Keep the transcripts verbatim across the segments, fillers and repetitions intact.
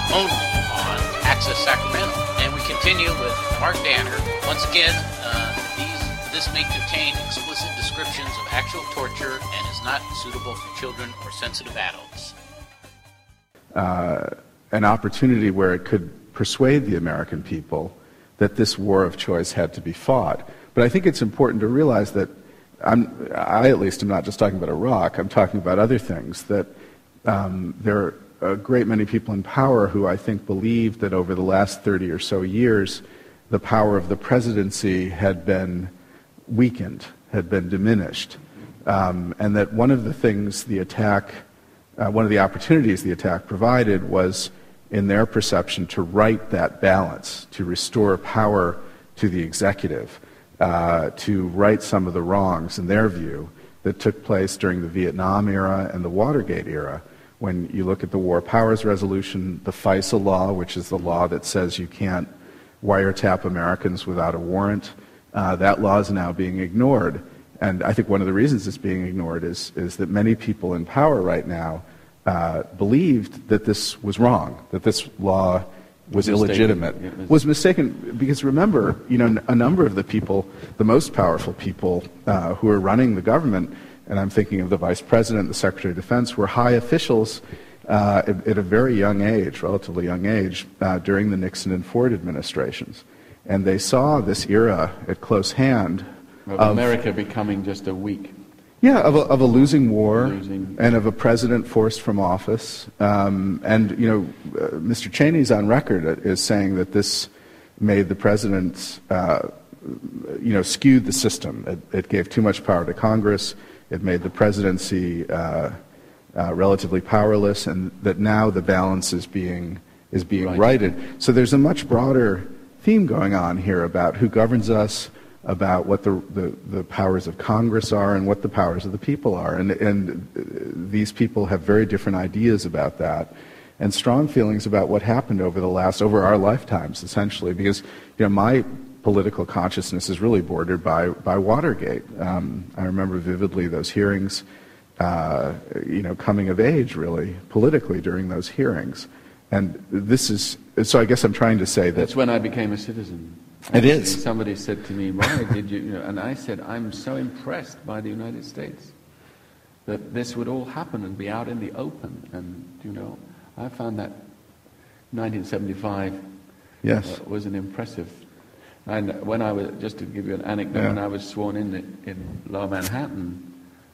only on Access Sacramento. And we continue with Mark Danner. Once again, uh, these this may contain explicit descriptions of actual torture and is not suitable for children or sensitive adults. Uh, an opportunity where it could persuade the American people that this war of choice had to be fought. But I think it's important to realize that I'm, I, at least, am not just talking about Iraq. I'm talking about other things, that um, there are a great many people in power who I think believed that over the last thirty or so years, the power of the presidency had been weakened, had been diminished, um, and that one of the things the attack, uh, one of the opportunities the attack provided was, in their perception, to right that balance, to restore power to the executive, uh, to right some of the wrongs, in their view, that took place during the Vietnam era and the Watergate era. When you look at the War Powers Resolution, the FISA law, which is the law that says you can't wiretap Americans without a warrant, uh, that law is now being ignored. And I think one of the reasons it's being ignored is, is that many people in power right now uh, believed that this was wrong, that this law was mistaken. illegitimate, yeah, was, was mistaken. Because remember, you know, a number of the people, the most powerful people uh, who are running the government, and I'm thinking of the Vice President, the Secretary of Defense, were high officials uh, at, at a very young age, relatively young age, uh, during the Nixon and Ford administrations. And they saw this era at close hand. Of, of America becoming just a weak. Yeah, of a, of a losing war losing. and of a president forced from office. Um, and, you know, uh, Mister Cheney's on record as saying that this made the president, uh, you know, skewed the system. It, it gave too much power to Congress. It made the presidency uh, uh, relatively powerless, and that now the balance is being is being right. righted. So there's a much broader theme going on here about who governs us, about what the, the the powers of Congress are, and what the powers of the people are, and and these people have very different ideas about that, and strong feelings about what happened over the last over our lifetimes, essentially, because you know my political consciousness is really bordered by, by Watergate. Um, I remember vividly those hearings, uh, you know, coming of age, really, politically during those hearings. And this is, so I guess I'm trying to say that... That's when I became a citizen. It is. Somebody said to me, why did you, you know, and I said, I'm so impressed by the United States that this would all happen and be out in the open. And, you know, I found that nineteen seventy-five yes. uh, was an impressive... And when I was, just to give you an anecdote, yeah. when I was sworn in in Lower Manhattan,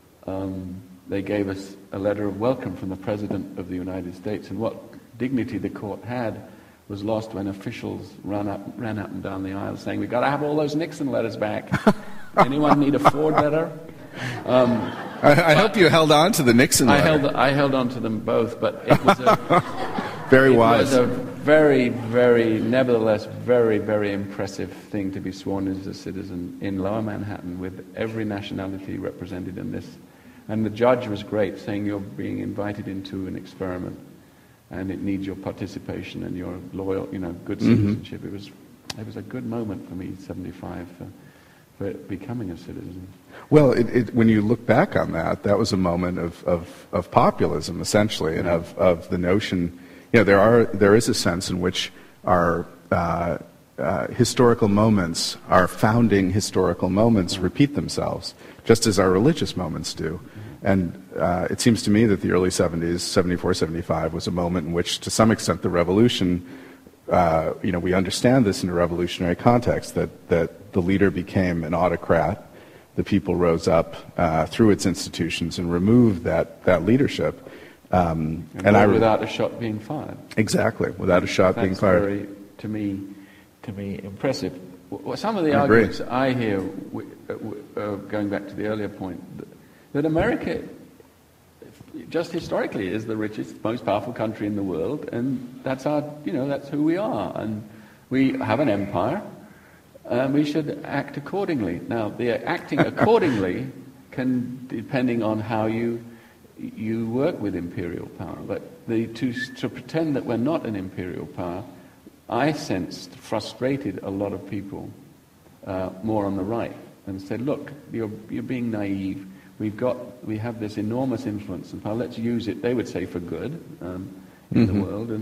um, they gave us a letter of welcome from the President of the United States. And what dignity the court had was lost when officials ran up, ran up and down the aisle saying, "We've got to have all those Nixon letters back. Anyone need a Ford letter?" Um, I, I hope you held on to the Nixon letter. I held, I held on to them both, but it was a very it wise. was a very, very, nevertheless, very, very impressive thing to be sworn in as a citizen in Lower Manhattan with every nationality represented in this. And the judge was great, saying you're being invited into an experiment and it needs your participation and your loyal, you know, good citizenship. Mm-hmm. It was, it was a good moment for me, seventy-five, for, for becoming a citizen. Well, it, it, when you look back on that, that was a moment of, of, of populism, essentially, and of, of the notion... You know, there are there is a sense in which our uh, uh, historical moments, our founding historical moments, repeat themselves, just as our religious moments do. And uh, it seems to me that the early seventies, seventy-four, seventy-five, was a moment in which, to some extent, the revolution, uh, you know, we understand this in a revolutionary context, that, that the leader became an autocrat, the people rose up uh, through its institutions and removed that, that leadership. Um, and and I, without a shot being fired. Exactly, without a shot That's being fired. Very, to me, to me, impressive. Well, some of the I arguments agree. I hear, uh, going back to the earlier point, that America, just historically, is the richest, most powerful country in the world, and that's our, you know, that's who we are, and we have an empire, and we should act accordingly. Now, the acting accordingly can, depending on how you. You work with imperial power, but the, to, to pretend that we're not an imperial power, I sensed frustrated a lot of people uh, more on the right and said, look, you're, you're being naive. We've got, we have this enormous influence and power. Let's use it, they would say, for good um, in mm-hmm. the world. And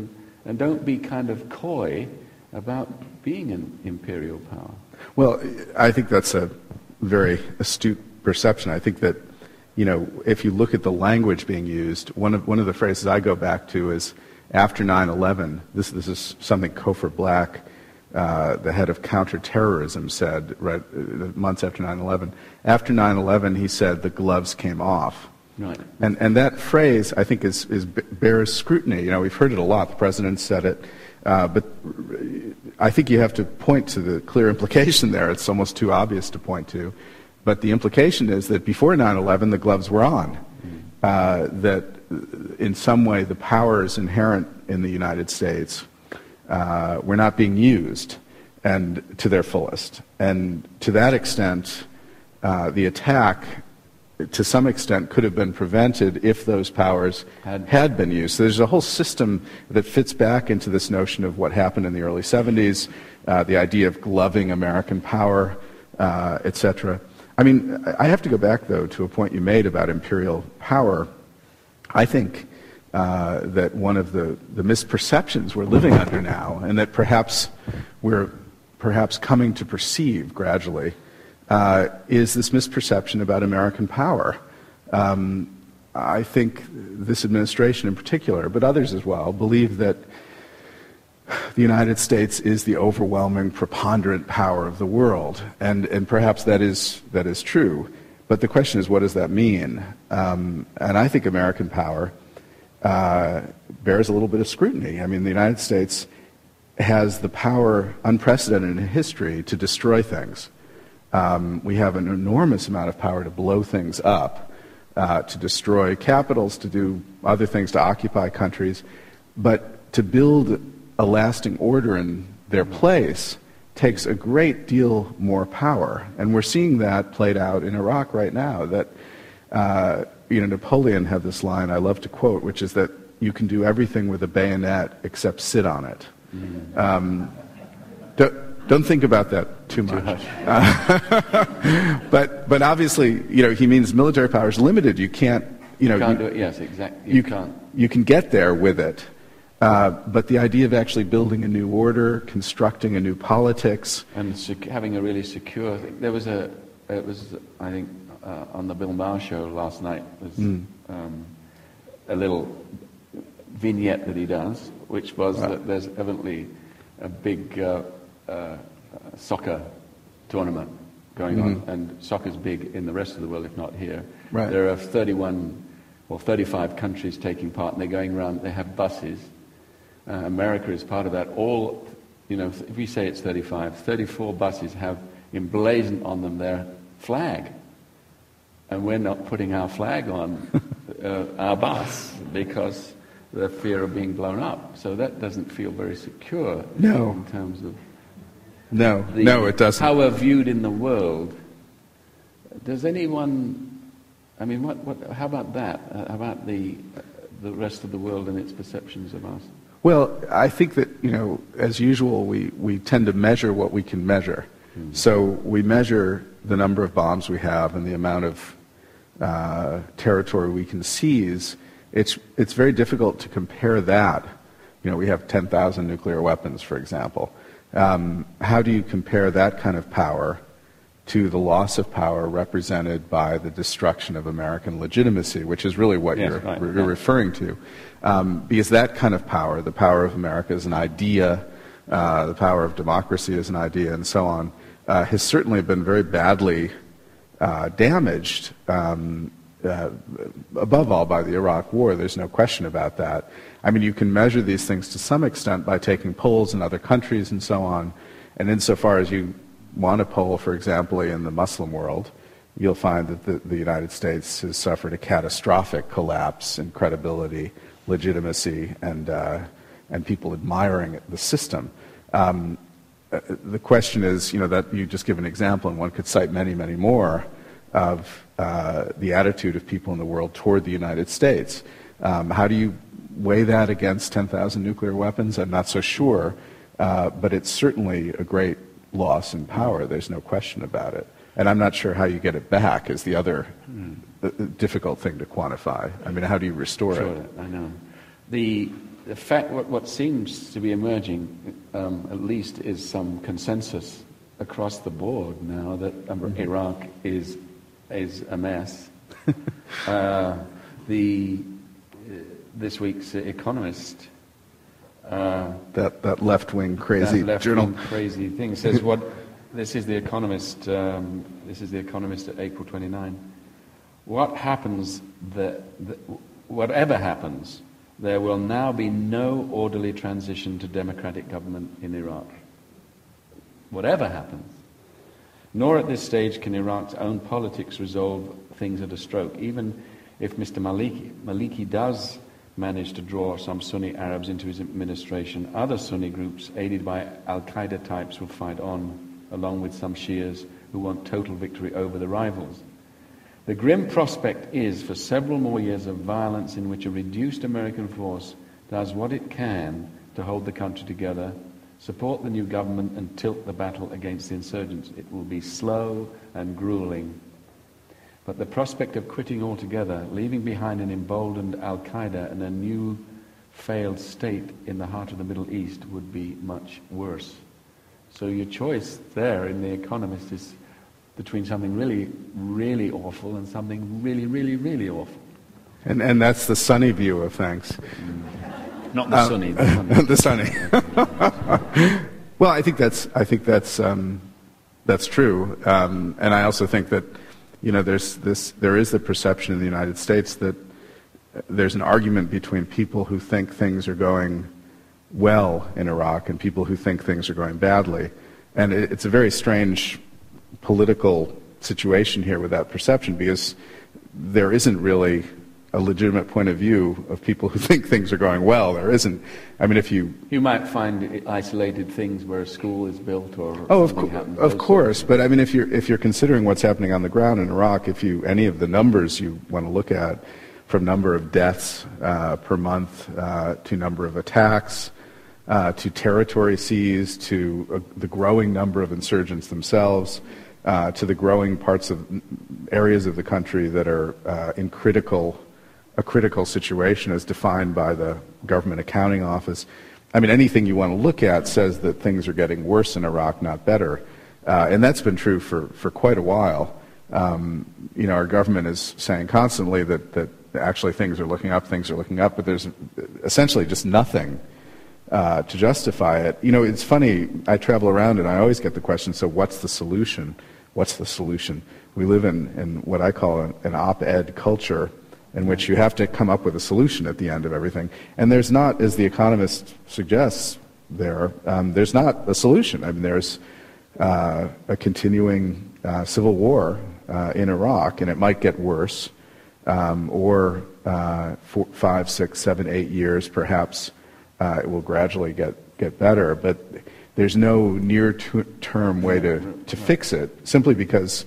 and don't be kind of coy about being an imperial power. Well, I think that's a very astute perception. I think that, you know, if you look at the language being used, one of one of the phrases I go back to is after nine eleven. This this is something Cofer Black, uh, the head of counterterrorism, said right uh, months after nine eleven. After nine eleven, he said the gloves came off. Right. And and that phrase, I think, is is bears scrutiny. You know, we've heard it a lot. The president said it, uh, but I think you have to point to the clear implication there. It's almost too obvious to point to. But the implication is that before nine eleven, the gloves were on. Uh, that in some way the powers inherent in the United States uh, were not being used and to their fullest. And to that extent, uh, the attack, to some extent, could have been prevented if those powers had, had been used. So there's a whole system that fits back into this notion of what happened in the early seventies, uh, the idea of gloving American power, uh, et cetera. I mean, I have to go back, though, to a point you made about imperial power. I think uh, that one of the, the misperceptions we're living under now, and that perhaps we're perhaps coming to perceive gradually, uh, is this misperception about American power. Um, I think this administration in particular, but others as well, believe that the United States is the overwhelming, preponderant power of the world, and, and perhaps that is, that is true. But the question is, what does that mean? Um, and I think American power uh, bears a little bit of scrutiny. I mean, the United States has the power, unprecedented in history, to destroy things. Um, we have an enormous amount of power to blow things up, uh, to destroy capitals, to do other things, to occupy countries. But to build a lasting order in their place takes a great deal more power. And we're seeing that played out in Iraq right now. That, uh, you know, Napoleon had this line I love to quote, which is that you can do everything with a bayonet except sit on it. Um, don't, don't think about that too much. Uh, but, but obviously, you know, he means military power is limited. You can't, you know, You can't you, do it, yes, exactly. You, you can't. You can get there with it. Uh, but the idea of actually building a new order, constructing a new politics, and sec- having a really secure thing. There was a, it was, I think, uh, on the Bill Maher show last night, was mm. um, a little vignette that he does, which was wow. that there's evidently a big uh, uh, soccer tournament going mm-hmm. on, and soccer's big in the rest of the world, if not here. Right. There are thirty-one or thirty-five countries taking part, and they're going around. They have buses. Uh, America is part of that. All, you know, if we say it's thirty-five, thirty-four buses have emblazoned on them their flag. And we're not putting our flag on uh, our bus because the fear of being blown up. So that doesn't feel very secure no. in terms of no, the, no, it doesn't. how we're viewed in the world. Does anyone, I mean, what, what, how about that? Uh, how about the, uh, the rest of the world and its perceptions of us? Well, I think that, you know, as usual, we, we tend to measure what we can measure. Mm. So we measure the number of bombs we have and the amount of uh, territory we can seize. It's, it's very difficult to compare that. You know, we have ten thousand nuclear weapons, for example. Um, how do you compare that kind of power to the loss of power represented by the destruction of American legitimacy, which is really what yes, you're, right, you're right. referring to? Um, because that kind of power, the power of America as an idea, uh, the power of democracy as an idea, and so on, uh, has certainly been very badly uh, damaged, um, uh, above all by the Iraq War. There's no question about that. I mean, you can measure these things to some extent by taking polls in other countries and so on, and insofar as you want to poll, for example, in the Muslim world, you'll find that the, the United States has suffered a catastrophic collapse in credibility, legitimacy, and uh, and people admiring the system. Um, uh, the question is, you know, that you just give an example, and one could cite many, many more of uh, the attitude of people in the world toward the United States. Um, how do you weigh that against ten thousand nuclear weapons? I'm not so sure, uh, but it's certainly a great loss in power. There's no question about it. And I'm not sure how you get it back is the other mm. uh, difficult thing to quantify. I mean, how do you restore sure, it? I know. The, the fact, what, what seems to be emerging, um, at least, is some consensus across the board now that um, mm-hmm. Iraq is is a mess. uh, the uh, this week's Economist, uh, that that left-wing crazy that left journal, crazy thing says what. This is the Economist. Um, this is the Economist at April twenty-ninth. What happens? That, that whatever happens, there will now be no orderly transition to democratic government in Iraq. Whatever happens. Nor at this stage can Iraq's own politics resolve things at a stroke. Even if Mister Maliki, Maliki does manage to draw some Sunni Arabs into his administration, other Sunni groups, aided by al-Qaeda types, will fight on, along with some Shias who want total victory over the rivals. The grim prospect is for several more years of violence in which a reduced American force does what it can to hold the country together, support the new government, and tilt the battle against the insurgents. It will be slow and grueling. But the prospect of quitting altogether, leaving behind an emboldened al-Qaeda and a new failed state in the heart of the Middle East would be much worse. So your choice there in The Economist is between something really, really awful and something really, really, really awful. And and that's the sunny view of things. Mm. Not the uh, sunny. The sunny. the sunny. Well, I think that's I think that's um, that's true, um, and I also think that you know there's this there is the perception in the United States that there's an argument between people who think things are going well in Iraq and people who think things are going badly. And it, it's a very strange political situation here with that perception, because there isn't really a legitimate point of view of people who think things are going well. There isn't. I mean, if you... You might find isolated things where a school is built or oh, of, something co- happens. of course. But I mean, if you're, if you're considering what's happening on the ground in Iraq, if you any of the numbers you want to look at, from number of deaths uh, per month uh, to number of attacks, Uh, to territory seized, to uh, the growing number of insurgents themselves, uh, to the growing parts of areas of the country that are uh, in critical, a critical situation as defined by the Government Accounting Office. I mean, anything you want to look at says that things are getting worse in Iraq, not better. Uh, and that's been true for, for quite a while. Um, you know, our government is saying constantly that, that actually things are looking up, things are looking up, but there's essentially just nothing Uh, to justify it. You know, it's funny, I travel around and I always get the question, so what's the solution? What's the solution? We live in, in what I call an, an op-ed culture in which you have to come up with a solution at the end of everything. And there's not, as The Economist suggests there, um, there's not a solution. I mean, there's uh, a continuing uh, civil war uh, in Iraq, and it might get worse, um, or uh, four, five, six, seven, eight years perhaps. Uh, it will gradually get, get better, but there's no near-term way to, to fix it, simply because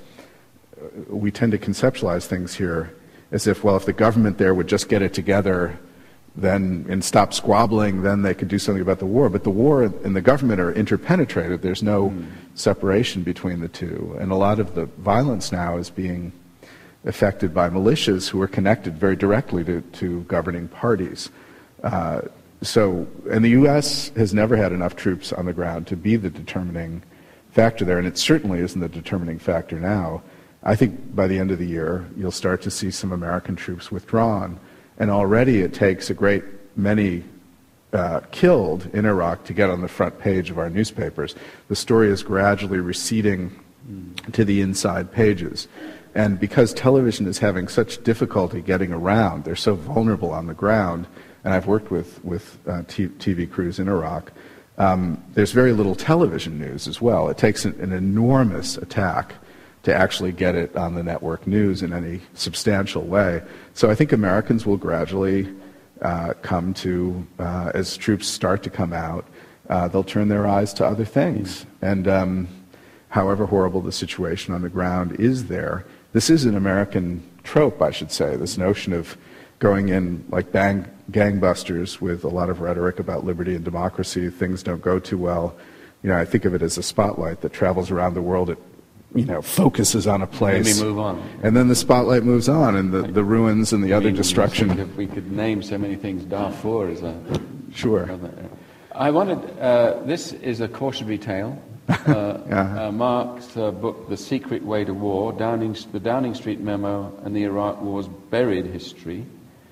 we tend to conceptualize things here as if, well, if the government there would just get it together then and stop squabbling, then they could do something about the war. But the war and the government are interpenetrated. There's no mm. separation between the two. And a lot of the violence now is being affected by militias who are connected very directly to, to governing parties. Uh, So, and the U S has never had enough troops on the ground to be the determining factor there, and it certainly isn't the determining factor now. I think by the end of the year, you'll start to see some American troops withdrawn, and already it takes a great many uh, killed in Iraq to get on the front page of our newspapers. The story is gradually receding to the inside pages. And because television is having such difficulty getting around, they're so vulnerable on the ground, and I've worked with, with uh, t- TV crews in Iraq, um, there's very little television news as well. It takes an, an enormous attack to actually get it on the network news in any substantial way. So I think Americans will gradually uh, come to, uh, as troops start to come out, uh, they'll turn their eyes to other things. And um, however horrible the situation on the ground is there, this is an American trope, I should say, this notion of going in like bang, gangbusters with a lot of rhetoric about liberty and democracy. Things don't go too well. You know, I think of it as a spotlight that travels around the world. It, you know, focuses on a place. Maybe move on. And then the spotlight moves on, and the, the ruins and the I other mean, destruction. If we could name so many things, Darfur is a Sure. I wanted, uh, this is a cautionary tale. Uh, uh-huh. uh, Mark's uh, book, The Secret Way to War, Downing, the Downing Street Memo and the Iraq War's Buried History.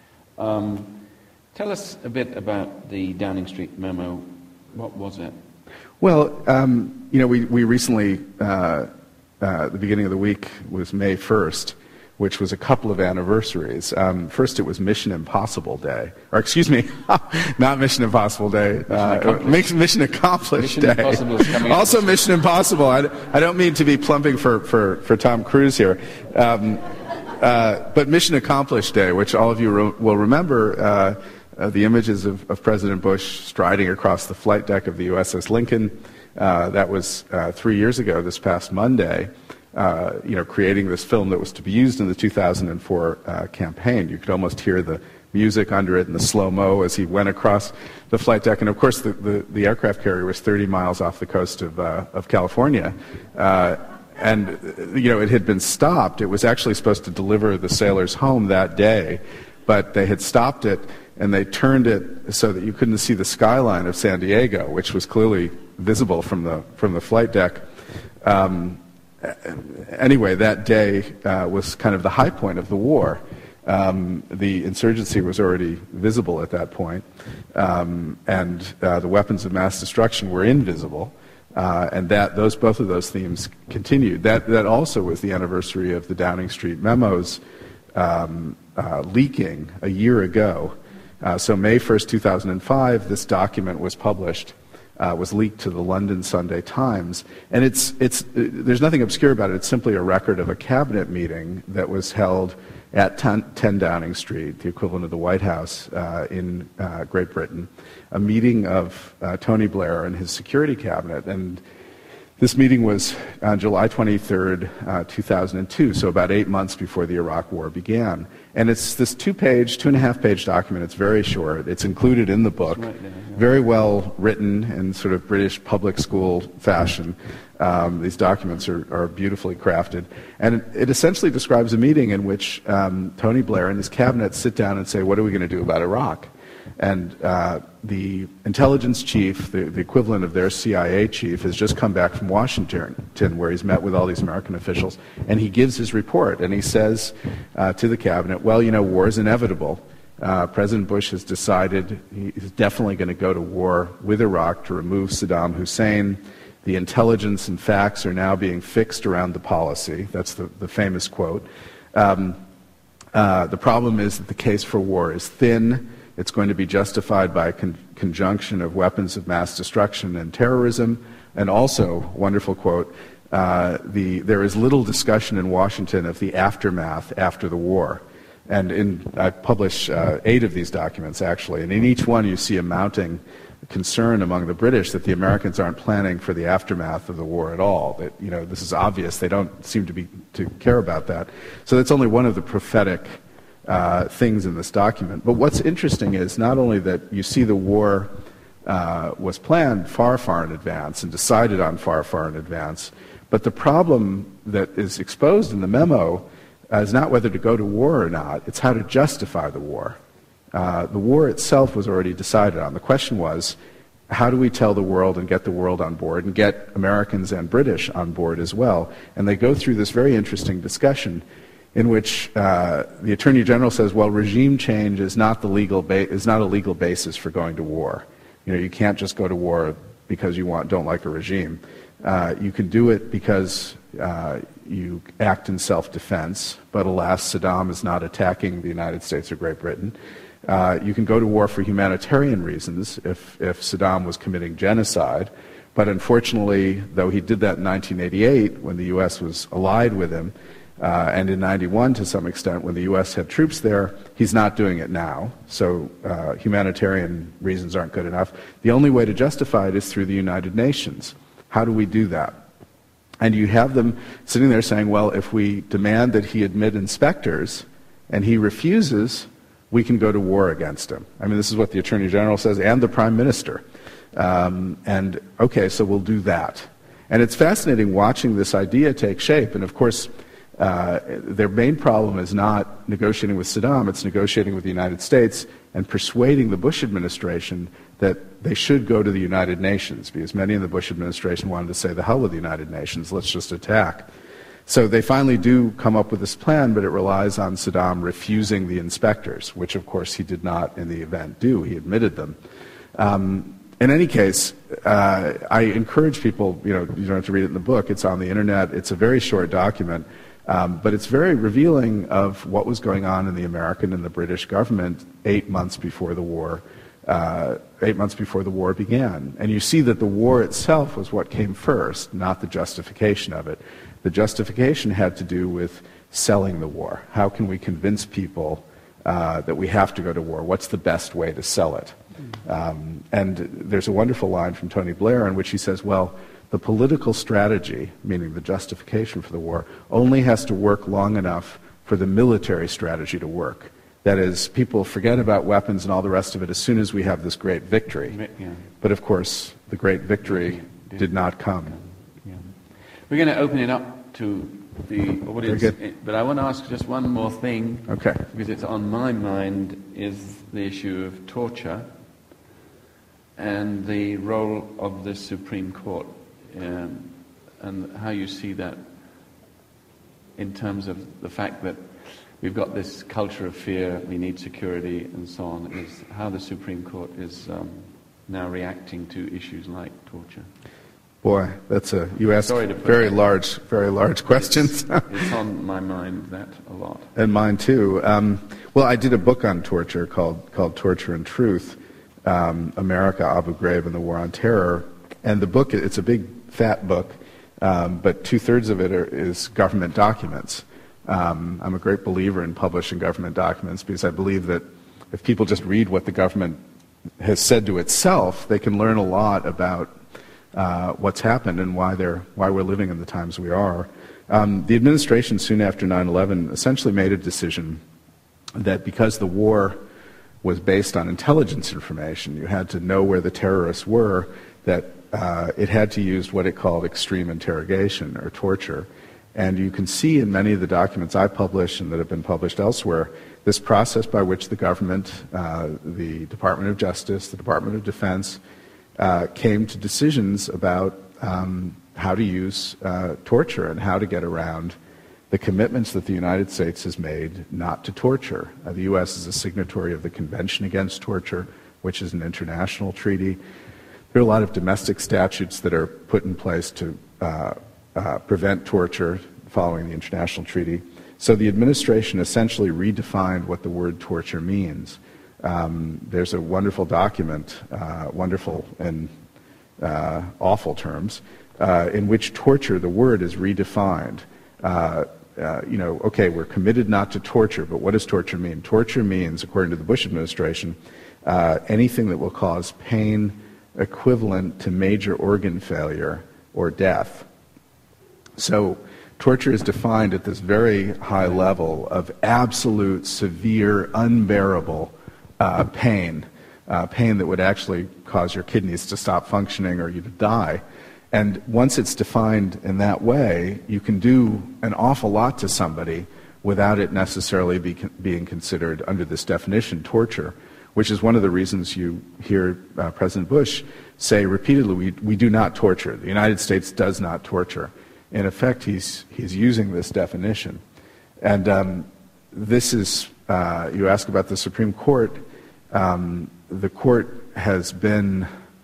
Um, tell us a bit about the Downing Street Memo. What was it? Well, um, you know, we, we recently, uh, uh, the beginning of the week was May first, which was a couple of anniversaries. Um, first, it was Mission Impossible Day. Or, excuse me, not Mission Impossible Day. Mission uh, Accomplished, Mission Accomplished Mission Day. Impossible is coming also up. Mission Impossible. I, I don't mean to be plumping for, for, for Tom Cruise here. Um, uh, but Mission Accomplished Day, which all of you re- will remember, uh, uh, the images of, of President Bush striding across the flight deck of the U S S Lincoln. Uh, that was uh, three years ago, this past Monday. Uh, you know, creating this film that was to be used in the two thousand four uh, campaign. You could almost hear the music under it and the slow-mo as he went across the flight deck. And of course, the, the, the aircraft carrier was thirty miles off the coast of, uh, of California. Uh, and, you know, it had been stopped. It was actually supposed to deliver the sailors home that day, but they had stopped it and they turned it so that you couldn't see the skyline of San Diego, which was clearly visible from the, from the flight deck. Um, Anyway, that day uh, was kind of the high point of the war. Um, the insurgency was already visible at that point, um, and uh, the weapons of mass destruction were invisible, uh, and that those both of those themes continued. That that also was the anniversary of the Downing Street memos um, uh, leaking a year ago. Uh, so May first, two thousand five, this document was published. Uh, was leaked to the London Sunday Times, and it's it's uh, there's nothing obscure about it. It's simply a record of a cabinet meeting that was held at ten Downing Street, the equivalent of the White House uh, in uh, Great Britain, a meeting of uh, Tony Blair and his security cabinet. And this meeting was on July twenty-third, uh, two thousand two, so about eight months before the Iraq War began. And it's this two-page, two-and-a-half-page document. It's very short. It's included in the book, right there, yeah. Very well written in sort of British public school fashion. Um, these documents are, are beautifully crafted. And it, it essentially describes a meeting in which um, Tony Blair and his cabinet sit down and say, what are we going to do about Iraq? And uh, the intelligence chief, the, the equivalent of their C I A chief, has just come back from Washington, where he's met with all these American officials, and he gives his report, and he says uh, to the cabinet, well, you know, war is inevitable. Uh, President Bush has decided he's definitely going to go to war with Iraq to remove Saddam Hussein. The intelligence and facts are now being fixed around the policy. That's the, the famous quote. Um, uh, the problem is that the case for war is thin. It's going to be justified by a con- conjunction of weapons of mass destruction and terrorism. And also, wonderful quote, uh, the, there is little discussion in Washington of the aftermath after the war. And in, I publish uh, eight of these documents, actually, and in each one you see a mounting concern among the British that the Americans aren't planning for the aftermath of the war at all. That, you know, this is obvious. They don't seem to be to care about that. So that's only one of the prophetic uh, things in this document. But what's interesting is not only that you see the war uh, was planned far, far in advance and decided on far, far in advance, but the problem that is exposed in the memo Uh, is not whether to go to war or not, it's how to justify the war. Uh, the war itself was already decided on. The question was, how do we tell the world and get the world on board and get Americans and British on board as well? And they go through this very interesting discussion in which uh, the Attorney General says, well, regime change is not the legal ba- is not a legal basis for going to war. You know, you can't just go to war because you want don't like a regime. Uh, you can do it because uh, you act in self-defense, but alas, Saddam is not attacking the United States or Great Britain. Uh, you can go to war for humanitarian reasons if, if Saddam was committing genocide, but unfortunately, though he did that in nineteen eighty-eight when the U S was allied with him, uh, and in ninety-one to some extent when the U S had troops there, he's not doing it now. So uh, humanitarian reasons aren't good enough. The only way to justify it is through the United Nations. How do we do that? And you have them sitting there saying, well, if we demand that he admit inspectors and he refuses, we can go to war against him. I mean, this is what the Attorney General says and the Prime Minister. Um, and, okay, so we'll do that. And it's fascinating watching this idea take shape. And, of course, Uh, their main problem is not negotiating with Saddam, it's negotiating with the United States and persuading the Bush administration that they should go to the United Nations, because many in the Bush administration wanted to say, the hell with the United Nations, let's just attack. So they finally do come up with this plan, but it relies on Saddam refusing the inspectors, which of course he did not in the event do. He admitted them. Um, in any case, uh, I encourage people, you know, you don't have to read it in the book, it's on the internet, it's a very short document, um, but it's very revealing of what was going on in the American and the British government eight months before the war, uh, eight months before the war began. And you see that the war itself was what came first, not the justification of it. The justification had to do with selling the war. How can we convince people uh, that we have to go to war? What's the best way to sell it? Um, and there's a wonderful line from Tony Blair in which he says, well, the political strategy, meaning the justification for the war, only has to work long enough for the military strategy to work. That is, people forget about weapons and all the rest of it as soon as we have this great victory. Yeah. But of course, the great victory did not come. Yeah. We're going to open it up to the audience, but I want to ask just one more thing, okay, because it's on my mind, is the issue of torture and the role of the Supreme Court, um, and how you see that in terms of the fact that we've got this culture of fear, we need security and so on, is how the Supreme Court is um, now reacting to issues like torture. Boy, that's a, you asked very large, very large questions. It's, it's on my mind, that a lot. And mine too. Um, well, I did a book on torture called, called Torture and Truth, um, America, Abu Ghraib, and the War on Terror. And the book, it's a big, fat book, um, but two-thirds of it are, is government documents. Um, I'm a great believer in publishing government documents because I believe that if people just read what the government has said to itself, they can learn a lot about Uh, what's happened and why they're why we're living in the times we are. Um, the administration soon after nine eleven essentially made a decision that because the war was based on intelligence information, you had to know where the terrorists were, that uh, it had to use what it called extreme interrogation or torture. And you can see in many of the documents I publish and that have been published elsewhere, this process by which the government, uh, the Department of Justice, the Department of Defense, Uh, came to decisions about um, how to use uh, torture and how to get around the commitments that the United States has made not to torture. Uh, the U S is a signatory of the Convention Against Torture, which is an international treaty. There are a lot of domestic statutes that are put in place to uh, uh, prevent torture following the international treaty. So the administration essentially redefined what the word torture means. Um, there's a wonderful document, uh, wonderful in uh, awful terms, uh, in which torture, the word, is redefined. Uh, uh, you know, okay, we're committed not to torture, but what does torture mean? Torture means, according to the Bush administration, uh, anything that will cause pain equivalent to major organ failure or death. So torture is defined at this very high level of absolute, severe, unbearable Uh, pain, uh, pain that would actually cause your kidneys to stop functioning or you to die. And once it's defined in that way, you can do an awful lot to somebody without it necessarily be, being considered under this definition, torture, which is one of the reasons you hear uh, President Bush say repeatedly, we, we do not torture. The United States does not torture. In effect, he's, he's using this definition. And um, this is, uh, you ask about the Supreme Court. Um, the court has been,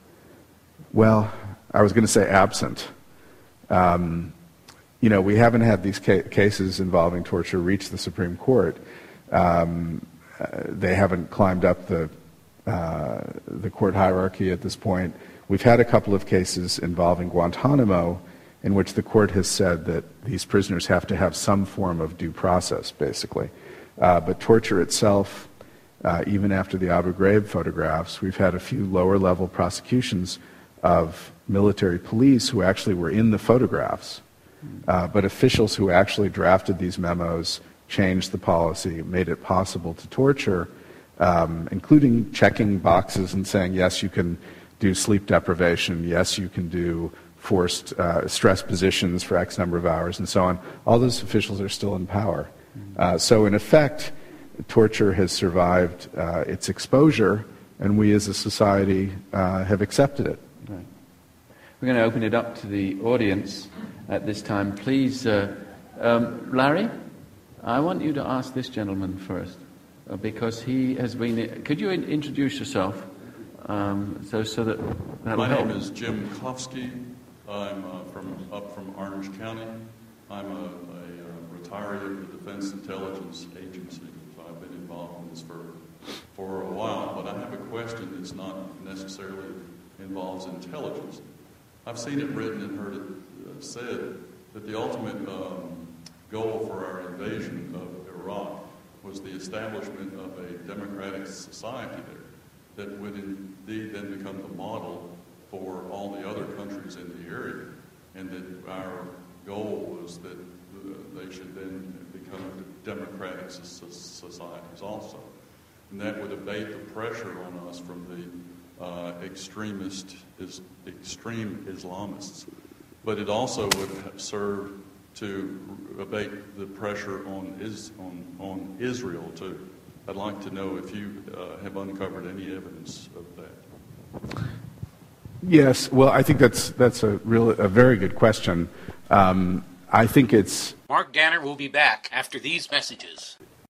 well, I was going to say absent. Um, you know, we haven't had these ca cases involving torture reach the Supreme Court. Um, uh, they haven't climbed up the, uh, the court hierarchy at this point. We've had a couple of cases involving Guantanamo in which the court has said that these prisoners have to have some form of due process, basically. Uh, but torture itself, Uh, even after the Abu Ghraib photographs, we've had a few lower-level prosecutions of military police who actually were in the photographs, uh, but officials who actually drafted these memos, changed the policy, made it possible to torture, um, including checking boxes and saying, yes, you can do sleep deprivation, yes, you can do forced uh, stress positions for X number of hours and so on. All those officials are still in power. Uh, so in effect, torture has survived uh, its exposure, and we as a society uh, have accepted it. Right. We're going to open it up to the audience at this time. Please, uh, um, Larry, I want you to ask this gentleman first, uh, because he has been... Could you in- introduce yourself? Um, so, so that, that My name help. is Jim Kofsky. I'm uh, from up from Orange County. I'm a, a, a retiree of the Defense Intelligence Agency. So I've been involved in this for for a while. But I have a question that's not necessarily involves intelligence. I've seen it written and heard it uh, said that the ultimate um, goal for our invasion of Iraq was the establishment of a democratic society there that would indeed then become the model for all the other countries in the area, and that our goal was that uh, they should then become democratic societies also. And that would abate the pressure on us from the uh, extremist, is, extreme Islamists. But it also would serve to abate the pressure on, is, on, on Israel too. I'd like to know if you uh, have uncovered any evidence of that. Yes, well, I think that's that's a real a very good question. Um, I think it's... Mark Danner will be back after these messages.